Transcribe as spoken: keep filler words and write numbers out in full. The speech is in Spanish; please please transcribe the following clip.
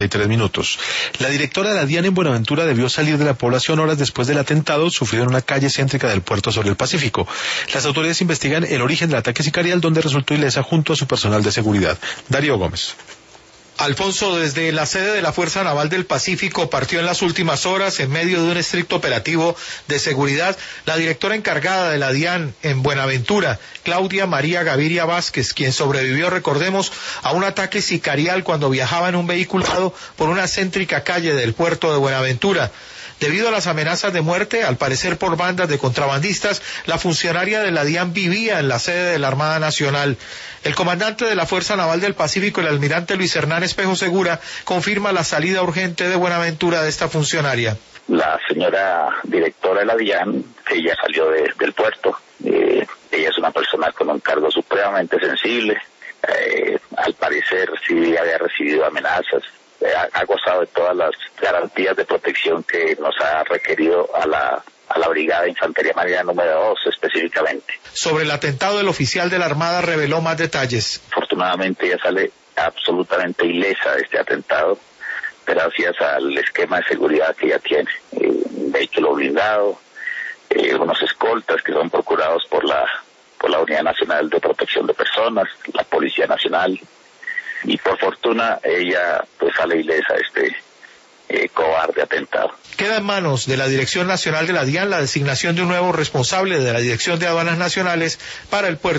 Tres minutos. La directora de la DIAN en Buenaventura debió salir de la población horas después del atentado sufrido en una calle céntrica del puerto sobre el Pacífico. Las autoridades investigan el origen del ataque sicarial, donde resultó ilesa junto a su personal de seguridad. Darío Gómez. Alfonso, desde la sede de la Fuerza Naval del Pacífico partió en las últimas horas, en medio de un estricto operativo de seguridad, la directora encargada de la DIAN en Buenaventura, Claudia María Gaviria Vázquez, quien sobrevivió, recordemos, a un ataque sicarial cuando viajaba en un vehículo por una céntrica calle del puerto de Buenaventura. Debido a las amenazas de muerte, al parecer por bandas de contrabandistas, la funcionaria de la DIAN vivía en la sede de la Armada Nacional. El comandante de la Fuerza Naval del Pacífico, el almirante Luis Hernán Espejo Segura, confirma la salida urgente de Buenaventura de esta funcionaria. La señora directora de la DIAN, ella salió de, del puerto. Eh, ella es una persona con un cargo supremamente sensible. Eh, al parecer sí había recibido amenazas. Ha, ha gozado de todas las garantías de protección que nos ha requerido a la, a la Brigada de Infantería Marina número dos específicamente. Sobre el atentado, el oficial de la Armada reveló más detalles. Afortunadamente ella sale absolutamente ilesa de este atentado, gracias al esquema de seguridad que ella tiene. Eh, un vehículo blindado, eh, unos escoltas que son procurados por la, por la Unidad Nacional de Protección de Personas, la Policía Nacional. Y por fortuna ella pues sale ilesa de este eh, cobarde atentado. Queda en manos de la Dirección Nacional de la DIAN la designación de un nuevo responsable de la Dirección de Aduanas Nacionales para el puerto.